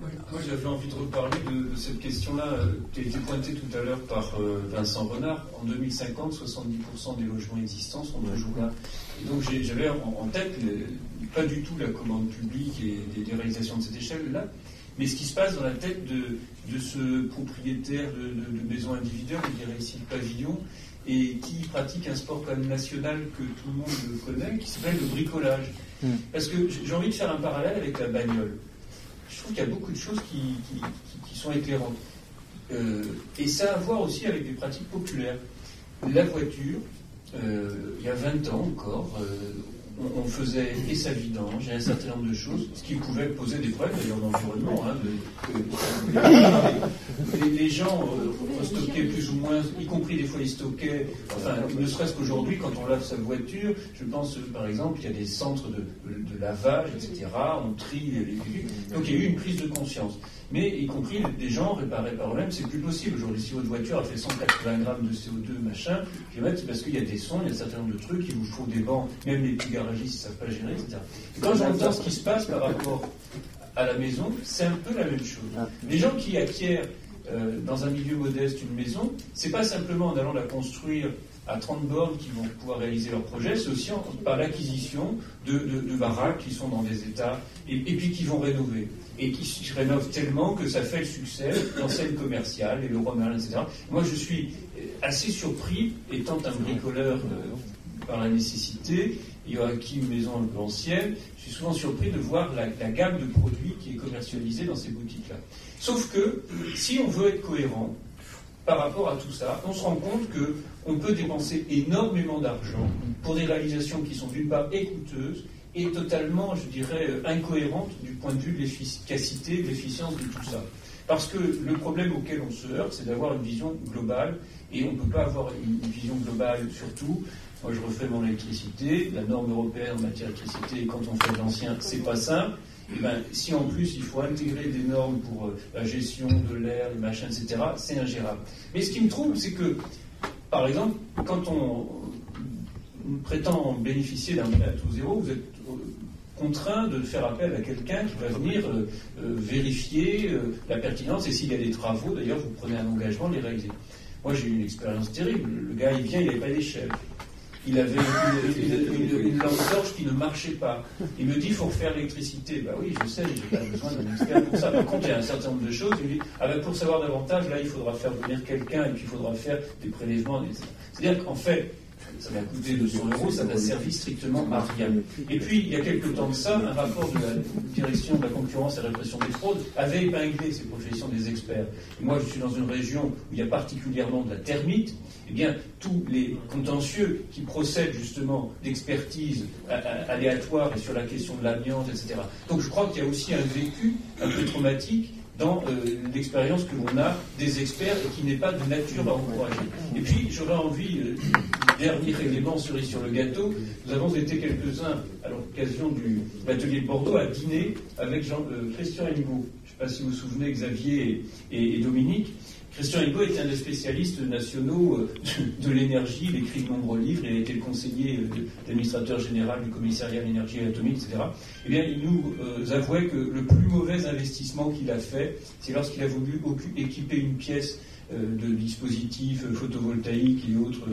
Moi, j'avais envie de reparler de cette question-là qui a été pointée tout à l'heure par Vincent Renard. En 2050, 70% des logements existants sont toujours là. Et donc, j'avais en tête pas du tout la commande publique et des réalisations de cette échelle-là, mais ce qui se passe dans la tête de ce propriétaire de maison individuelle, je dirais ici le pavillon, et qui pratique un sport quand même national que tout le monde connaît, qui s'appelle le bricolage. Parce que j'ai envie de faire un parallèle avec la bagnole. Je trouve qu'il y a beaucoup de choses qui sont éclairantes. Et ça a à voir aussi avec des pratiques populaires. La voiture, il y a 20 ans encore, on faisait et sa vidange et un certain nombre de choses, ce qui pouvait poser des problèmes d'ailleurs dans l'environnement. Les gens stockaient plus ou moins, y compris des fois ils stockaient, enfin ne serait-ce qu'aujourd'hui quand on lave sa voiture, je pense par exemple qu'il y a des centres de lavage, etc. On trie les véhicules. Donc il y a eu une prise de conscience. Mais y compris des gens réparer par eux-mêmes, c'est plus possible. Aujourd'hui, si votre voiture a fait 180 grammes de CO2, machin, c'est parce qu'il y a des sons, il y a un certain nombre de trucs, il vous faut des bancs, même les petits garagistes ne savent pas gérer, etc. Et quand j'entends ce qui se passe par rapport à la maison, c'est un peu la même chose. Les gens qui acquièrent dans un milieu modeste une maison, c'est pas simplement en allant la construire à 30 bornes qui vont pouvoir réaliser leur projet, c'est aussi par l'acquisition de baraques qui sont dans des états, et puis qui vont rénover. Et qui rénovent tellement que ça fait le succès d'enseignes commerciales, et le Roi Merlin, etc. Moi, je suis assez surpris, étant un bricoleur par la nécessité, ayant acquis une maison un peu ancienne, je suis souvent surpris de voir la gamme de produits qui est commercialisée dans ces boutiques-là. Sauf que, si on veut être cohérent par rapport à tout ça, on se rend compte qu'on peut dépenser énormément d'argent pour des réalisations qui sont d'une part coûteuses, et totalement, je dirais, incohérente du point de vue de l'efficacité, de l'efficience de tout ça. Parce que le problème auquel on se heurte, c'est d'avoir une vision globale, et on ne peut pas avoir une vision globale sur tout. Moi, je refais mon électricité, la norme européenne en matière d'électricité, quand on fait de l'ancien, c'est pas simple. Et ben, si en plus il faut intégrer des normes pour la gestion de l'air, les machins, etc., c'est ingérable. Mais ce qui me trouble, c'est que, par exemple, quand on prétend bénéficier d'un taux zéro, vous êtes contraint de faire appel à quelqu'un qui va venir vérifier la pertinence, et s'il y a des travaux, d'ailleurs, vous prenez un engagement de les réaliser. Moi, j'ai eu une expérience terrible. Le gars, il vient, il n'avait pas d'échelle. Il avait une lampe torche qui ne marchait pas. Il me dit, il faut refaire l'électricité. Ben oui, je sais, je n'ai pas besoin d'un expert pour ça. Par contre, il y a un certain nombre de choses. Il me dit, pour savoir davantage, là, il faudra faire venir quelqu'un, et puis il faudra faire des prélèvements, etc. C'est-à-dire qu'en fait, ça m'a coûté 200 €, ça n'a servi strictement à rien. Et puis, il y a quelque temps de ça, un rapport de la direction de la concurrence et de la répression des fraudes avait épinglé ces professions des experts. Et moi, je suis dans une région où il y a particulièrement de la termite. Eh bien, tous les contentieux qui procèdent justement d'expertise aléatoire et sur la question de l'amiante, etc. Donc, je crois qu'il y a aussi un vécu un peu traumatique dans l'expérience que l'on a des experts et qui n'est pas de nature à encourager. Et puis, j'aurais envie, dernier élément cerise sur le gâteau, nous avons été quelques-uns, à l'occasion de l'atelier de Bordeaux, à dîner avec Christian Hennebeau. Je ne sais pas si vous vous souvenez, Xavier et Dominique. Christian Hennebeau était un des spécialistes nationaux de l'énergie, il écrit de nombreux livres, il a été le conseiller de l'administrateur général du commissariat à l'énergie et à l'atomique, etc. Eh bien, il nous avouait que le plus mauvais investissement qu'il a fait, c'est lorsqu'il a voulu équiper une pièce de dispositifs photovoltaïques et autres,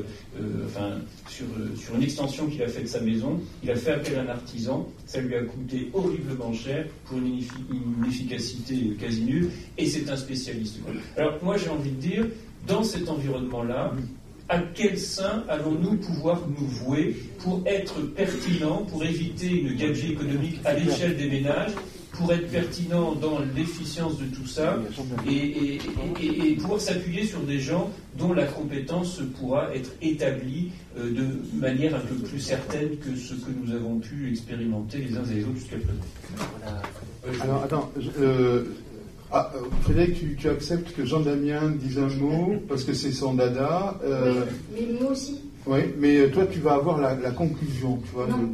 sur une extension qu'il a fait de sa maison. Il a fait appel à un artisan, ça lui a coûté horriblement cher pour une efficacité quasi nulle, et c'est un spécialiste. Alors moi j'ai envie de dire, dans cet environnement-là, à quel sein allons-nous pouvoir nous vouer pour être pertinents, pour éviter une gabegie économique à l'échelle des ménages, pour être pertinent dans l'efficience de tout ça, et pouvoir s'appuyer sur des gens dont la compétence pourra être établie de manière un peu plus certaine que ce que nous avons pu expérimenter les uns et les autres jusqu'à présent. Alors, attends, Frédéric, tu acceptes que Jean-Damien dise un mot, parce que c'est son dada. Mais moi aussi. Oui, mais toi, tu vas avoir la conclusion, tu vois. Non.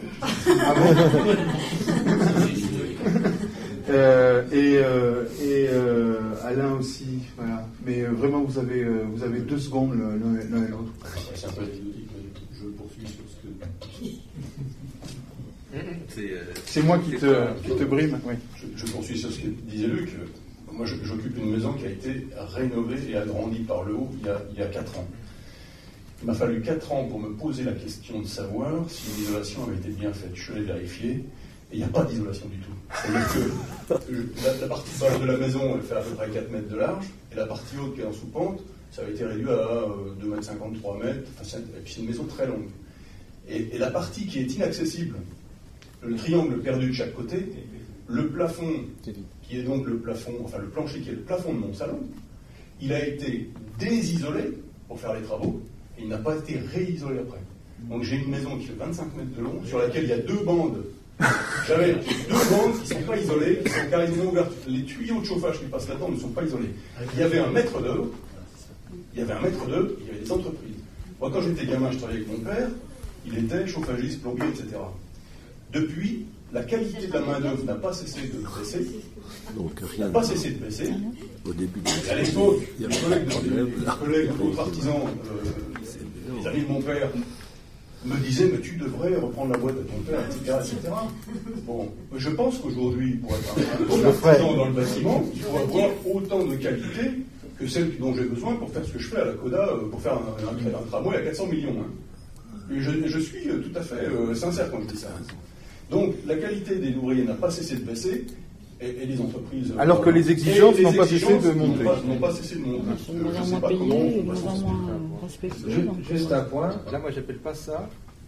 Alain aussi, voilà. Mais vraiment, vous avez 2 secondes l'un et l'autre. C'est un peu anecdotique, mais je poursuis sur ce que... C'est moi qui te brime. Oui. Je poursuis sur ce que disait Luc. Moi, j'occupe une maison qui a été rénovée et agrandie par le haut il y a 4 ans. Il m'a fallu 4 ans pour me poser la question de savoir si l'isolation avait été bien faite. Je suis allé vérifier, et il n'y a pas d'isolation du tout. C'est-à-dire que la partie basse de la maison, elle fait à peu près 4 mètres de large, et la partie haute qui est en sous-pente, ça avait été réduit à 2 mètres 50, 3 mètres, et puis c'est une maison très longue. Et la partie qui est inaccessible, le triangle perdu de chaque côté, le plafond, qui est donc le plafond, enfin le plancher qui est le plafond de mon salon, il a été désisolé pour faire les travaux, et il n'a pas été réisolé après. Donc j'ai une maison qui fait 25 mètres de long, sur laquelle il y a 2 bandes. J'avais 2 bandes qui ne sont pas isolées, qui sont carrément ouvertes. Les tuyaux de chauffage qui passent là-dedans ne sont pas isolés. Il y avait 1 mètre d'œuvre, il y avait des entreprises. Moi, quand j'étais gamin, je travaillais avec mon père, il était chauffagiste, plombier, etc. Depuis, la qualité de la main-d'œuvre n'a pas cessé de baisser. N'a pas cessé de baisser. Au début, à l'époque, les collègues autres artisans, les amis de mon père, me disaient mais tu devrais reprendre la boîte de ton père, etc. Bon, je pense qu'aujourd'hui, pour être un artisan dans le bâtiment, il faut avoir autant de qualité que celle dont j'ai besoin pour faire ce que je fais à la Coda, pour faire un tramway à 400 millions. Et je suis tout à fait sincère quand je dis ça. Donc, la qualité des ouvriers n'a pas cessé de baisser, et les entreprises... Alors que les exigences n'ont pas cessé de monter. N'ont pas cessé de monter. Je ne sais pas comment on va s'en sortir. Juste un point, là moi j'appelle pas ça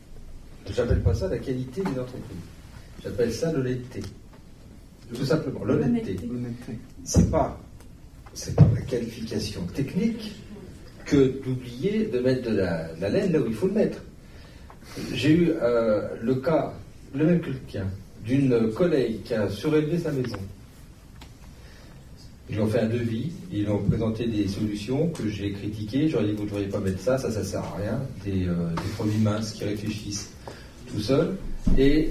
la qualité des entreprises. J'appelle ça l'honnêteté. Tout simplement, l'honnêteté. C'est pas la qualification technique que d'oublier de mettre de la laine là où il faut le mettre. J'ai eu le cas, le même que le tien, d'une collègue qui a surélevé sa maison. Ils lui ont fait un devis, ils lui ont présenté des solutions que j'ai critiquées. J'aurais dit vous ne devriez pas mettre ça sert à rien. Des produits minces qui réfléchissent tout seuls et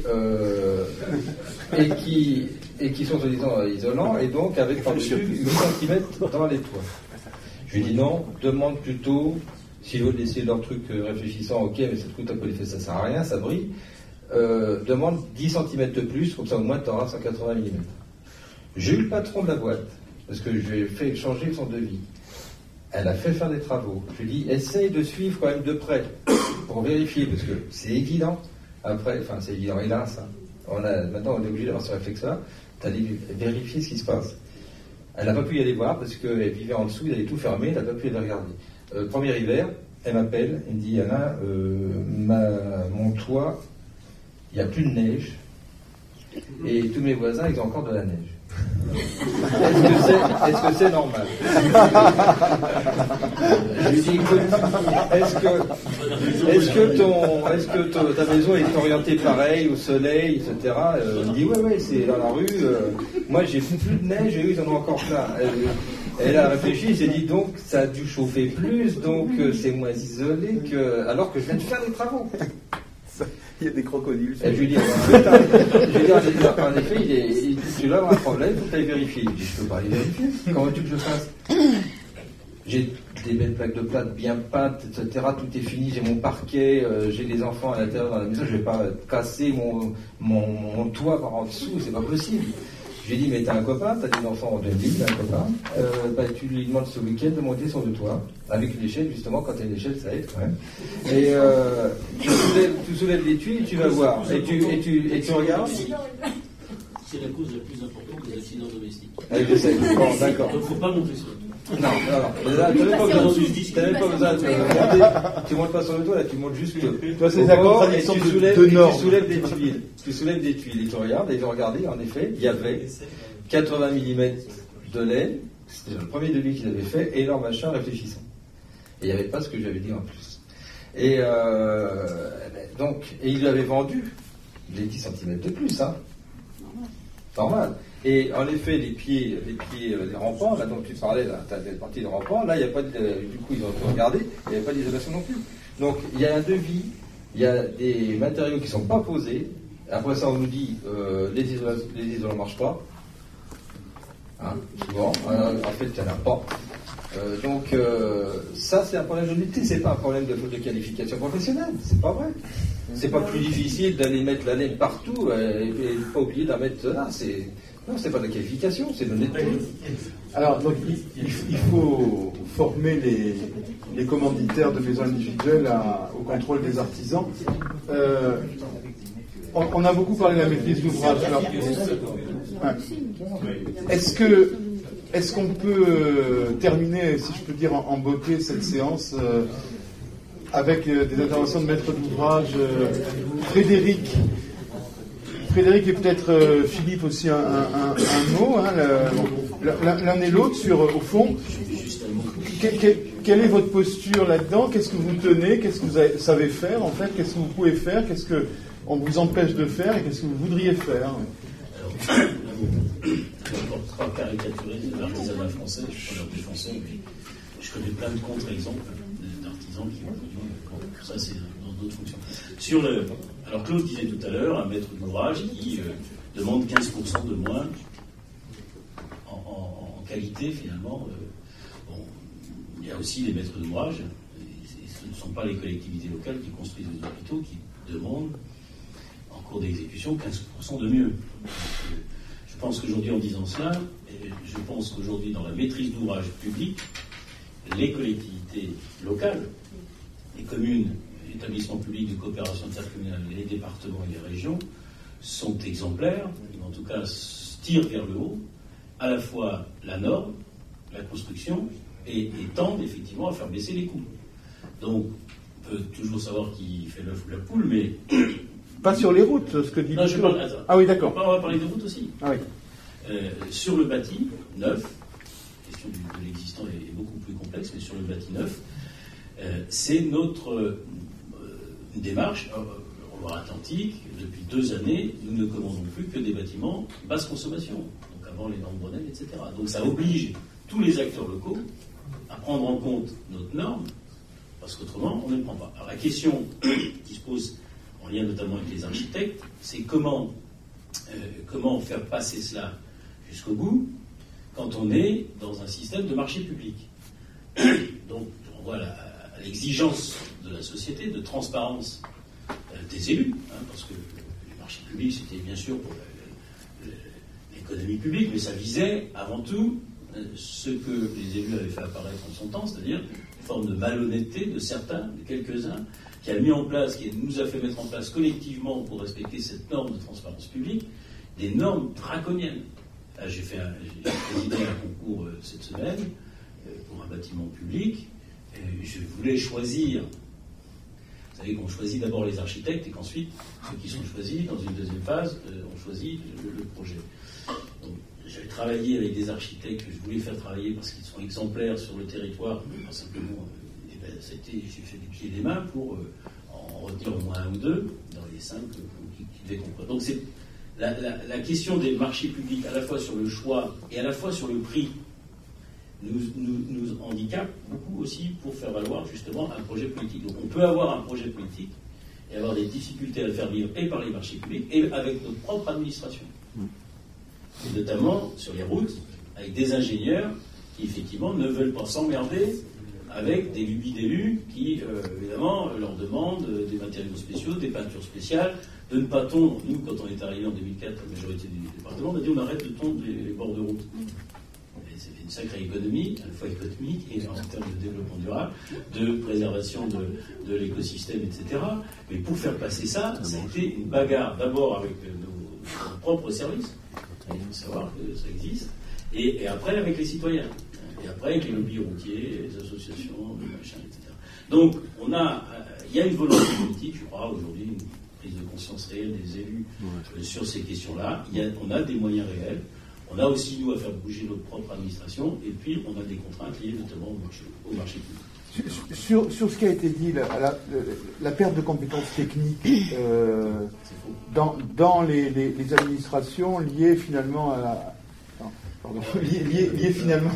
qui sont soi-disant isolants et donc avec par-dessus 8 cm dans les toits. Je lui ai dit non, demande plutôt, s'ils veulent laisser leur truc réfléchissant, ok, mais ça te coûte un peu l'effet, ça sert à rien, ça brille. Demande 10 cm de plus, comme ça au moins tu auras 180 mm. J'ai eu le patron de la boîte, parce que je lui ai fait changer son devis. Elle a fait faire des travaux. Je lui ai dit, essaye de suivre quand même de près, pour vérifier, parce que c'est évident. Après, enfin c'est évident, hélas. Maintenant on est obligé d'avoir ce réflexe-là, d'aller vérifier ce qui se passe. Elle n'a pas pu y aller voir, parce qu'elle vivait en dessous, il avait tout fermé, elle n'a pas pu aller regarder. Premier hiver, elle m'appelle, elle me dit, Alain, mon toit, il n'y a plus de neige, et tous mes voisins, ils ont encore de la neige. Est-ce que c'est normal? Je lui dis, écoute, est-ce que ta maison est orientée pareil, au soleil, etc. Il me dit, ouais, c'est dans la rue, moi j'ai plus de neige, et eux, ils en ont encore plein. Elle a réfléchi, elle s'est dit, donc, ça a dû chauffer plus, donc c'est moins isolé alors que je viens de faire des travaux. Il y a des crocodiles. Je lui dis, en effet, tu dois avoir un problème, il faut que tu ailles vérifier. Il me dit, je ne peux pas aller vérifier. Comment veux-tu que je fasse? J'ai des belles plaques de plâtre bien peintes, etc. Tout est fini, j'ai mon parquet, j'ai les enfants à l'intérieur dans la maison, je ne vais pas casser mon toit par en dessous, c'est pas possible. Je lui ai dit, mais t'as un copain, t'as des enfants en 2000, t'as un copain, tu lui demandes ce week-end de monter sur le toit, avec une échelle, justement, quand t'as une échelle, ça aide quand même. Et tu soulèves les tuiles, tu vas voir, et tu regardes. C'est la cause la plus importante des accidents domestiques. Je sais, bon, d'accord. Donc il ne faut pas monter sur le toit. Non. Là, tu n'avais pas besoin de monter. Tu ne montes pas sur le toit, là, tu montes juste Toi, c'est d'accord, et tu soulèves des tuiles. Tu soulèves des tuiles et tu regardes, et tu regardais, en effet, il y avait 80 mm de laine, c'était le premier devis qu'ils avaient fait, et leur machin réfléchissant. Et il n'y avait pas ce que j'avais dit en plus. Et il lui avait vendu les 10 cm de plus, hein. Normal. Et en effet, les pieds des rampants, là dont tu parlais, là, tu as des parties de rampants, là, il n'y a pas de. Du coup, ils ont tout regardé, il n'y avait pas d'isolation non plus. Donc, il y a un devis, il y a des matériaux qui ne sont pas posés. Après ça, on nous dit les isolants ne marchent pas. Hein, souvent. En fait, il n'y en a pas. Ça, c'est un problème de métier, c'est pas un problème de qualification professionnelle, c'est pas vrai. C'est pas plus difficile d'aller mettre la laine partout et pas oublier d'en mettre là. Non, c'est pas de la qualification, c'est de l'honnêteté. Alors, donc, il faut former les commanditaires de maisons individuelles au contrôle des artisans. On a beaucoup parlé de la maîtrise d'ouvrage. Alors, est-ce qu'on peut terminer, si je peux dire, en beauté cette séance avec des interventions de maîtres d'ouvrage? Frédéric et peut-être Philippe aussi un mot, hein, l'un et l'autre sur, au fond, quelle est votre posture là-dedans? Qu'est-ce que vous tenez? Qu'est-ce que vous savez faire en fait? Qu'est-ce que vous pouvez faire? Qu'est-ce qu'on vous empêche de faire? Et qu'est-ce que vous voudriez faire? Alors, pour pas caricaturer l'artisanat français, je suis pas leur défenseur, mais je connais plein de contre-exemples d'artisans qui ont produit. Ça, c'est dans d'autres fonctions. Alors, Claude disait tout à l'heure, un maître d'ouvrage qui demande 15% de moins en qualité, finalement. Il y a aussi les maîtres d'ouvrage, et ce ne sont pas les collectivités locales qui construisent les hôpitaux qui demandent, en cours d'exécution, 15% de mieux. Je pense qu'aujourd'hui, en disant cela, je pense qu'aujourd'hui, dans la maîtrise d'ouvrage public, les collectivités locales, les communes, les établissements publics de coopération intercommunale, les départements et les régions sont exemplaires, en tout cas tirent vers le haut, à la fois la norme, la construction, et tendent effectivement à faire baisser les coûts. Donc, on peut toujours savoir qui fait l'œuf ou la poule, mais... Pas sur les routes, ce que dit... Non, je parle... Ah oui, d'accord. On va parler de routes aussi. Ah oui. Sur le bâti neuf, la question de l'existant est beaucoup plus complexe, mais sur le bâti neuf, c'est notre démarche en Loire-Atlantique. Depuis 2 années, nous ne commandons plus que des bâtiments basse consommation, donc avant les normes Grenelle, etc. Donc ça oblige tous les acteurs locaux à prendre en compte notre norme, parce qu'autrement, on ne le prend pas. Alors la question qui se pose, en lien notamment avec les architectes, c'est comment faire passer cela jusqu'au bout quand on est dans un système de marché public. Donc, on voit à l'exigence de la société de transparence des élus, parce que les marchés publics, c'était bien sûr pour l'économie publique, mais ça visait avant tout ce que les élus avaient fait apparaître en son temps, c'est-à-dire une forme de malhonnêteté de certains, de quelques-uns, qui nous a fait mettre en place collectivement, pour respecter cette norme de transparence publique, des normes draconiennes. Là, j'ai présidé un concours cette semaine pour un bâtiment public. Je voulais choisir. Vous savez qu'on choisit d'abord les architectes et qu'ensuite, ceux qui sont choisis, dans une deuxième phase, on choisit le projet. Donc, j'avais travaillé avec des architectes que je voulais faire travailler parce qu'ils sont exemplaires sur le territoire, pas simplement. J'ai fait des pieds et des mains pour en retenir au moins 1 ou 2 dans les 5 qui devaient comprendre. Donc c'est la question des marchés publics, à la fois sur le choix et à la fois sur le prix, nous handicape beaucoup aussi pour faire valoir justement un projet politique. Donc on peut avoir un projet politique et avoir des difficultés à le faire vivre et par les marchés publics et avec notre propre administration. Et notamment sur les routes, avec des ingénieurs qui effectivement ne veulent pas s'emmerder avec des lubies d'élus qui, évidemment, leur demandent des matériaux spéciaux, des peintures spéciales, de ne pas tondre. Nous, quand on est arrivé en 2004, la majorité du département, on a dit on arrête de tondre les bords de route. C'est une sacrée économie, à la fois économique et en termes de développement durable, de préservation de l'écosystème, etc. Mais pour faire passer ça, ça a été une bagarre, d'abord avec nos propres services, il faut savoir que ça existe, et après avec les citoyens. Et après, avec les lobbies routiers, les associations, les machins, etc. Donc, il y a une volonté politique, je crois, aujourd'hui, une prise de conscience réelle des élus sur ces questions-là. On a des moyens réels. On a aussi, nous, à faire bouger notre propre administration. Et puis, on a des contraintes liées notamment au marché public. Sur ce qui a été dit, la perte de compétences techniques dans les administrations liées finalement lié finalement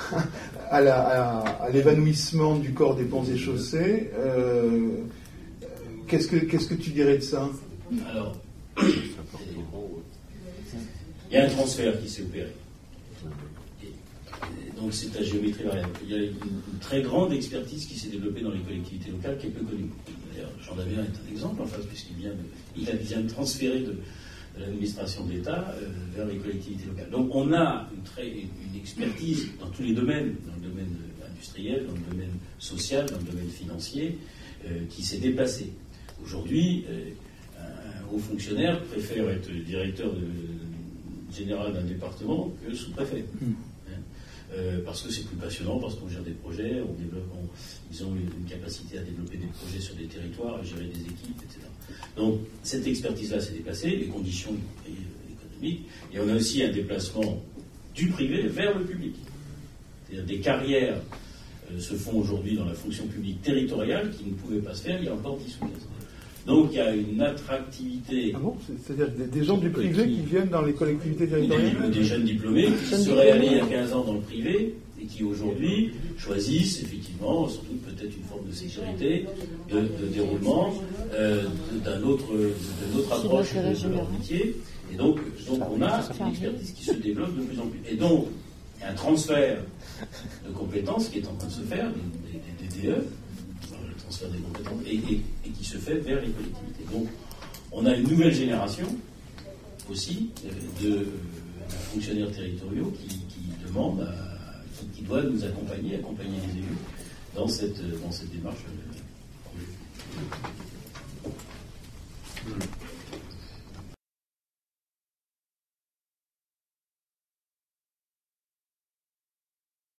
à l'évanouissement du corps des ponts et chaussées. Qu'est-ce que tu dirais de ça? Alors, il y a un transfert qui s'est opéré. Donc c'est la géométrie variable. Il y a une très grande expertise qui s'est développée dans les collectivités locales, qui est peu connue. D'ailleurs, Jean Davien est un exemple en face, puisqu'il vient de transférer de l'administration d'État vers les collectivités locales. Donc on a une expertise dans tous les domaines, dans le domaine industriel, dans le domaine social, dans le domaine financier, qui s'est déplacée. Aujourd'hui, un haut fonctionnaire préfère être directeur général d'un département que sous-préfet. Parce que c'est plus passionnant, parce qu'on gère des projets, ils ont une capacité à développer des projets sur des territoires, à gérer des équipes, etc. Donc cette expertise-là s'est déplacée, les conditions économiques, et on a aussi un déplacement du privé vers le public. C'est-à-dire des carrières se font aujourd'hui dans la fonction publique territoriale qui ne pouvaient pas se faire il y a encore 10 ou 15 ans. Donc il y a une attractivité. Ah bon? C'est-à-dire des gens du privé qui viennent dans les collectivités territoriales? Des jeunes diplômés qui seraient allés il y a 15 ans dans le privé et qui aujourd'hui choisissent effectivement, sans doute peut-être une forme de sécurité, de déroulement, d'une autre approche de leur métier. Et donc on a une expertise qui se développe de plus en plus. Et donc il y a un transfert de compétences qui est en train de se faire, des DE, le transfert des compétences, et qui se fait vers les collectivités. Donc, on a une nouvelle génération aussi de fonctionnaires territoriaux qui demandent, qui doivent nous accompagner les élus dans cette démarche.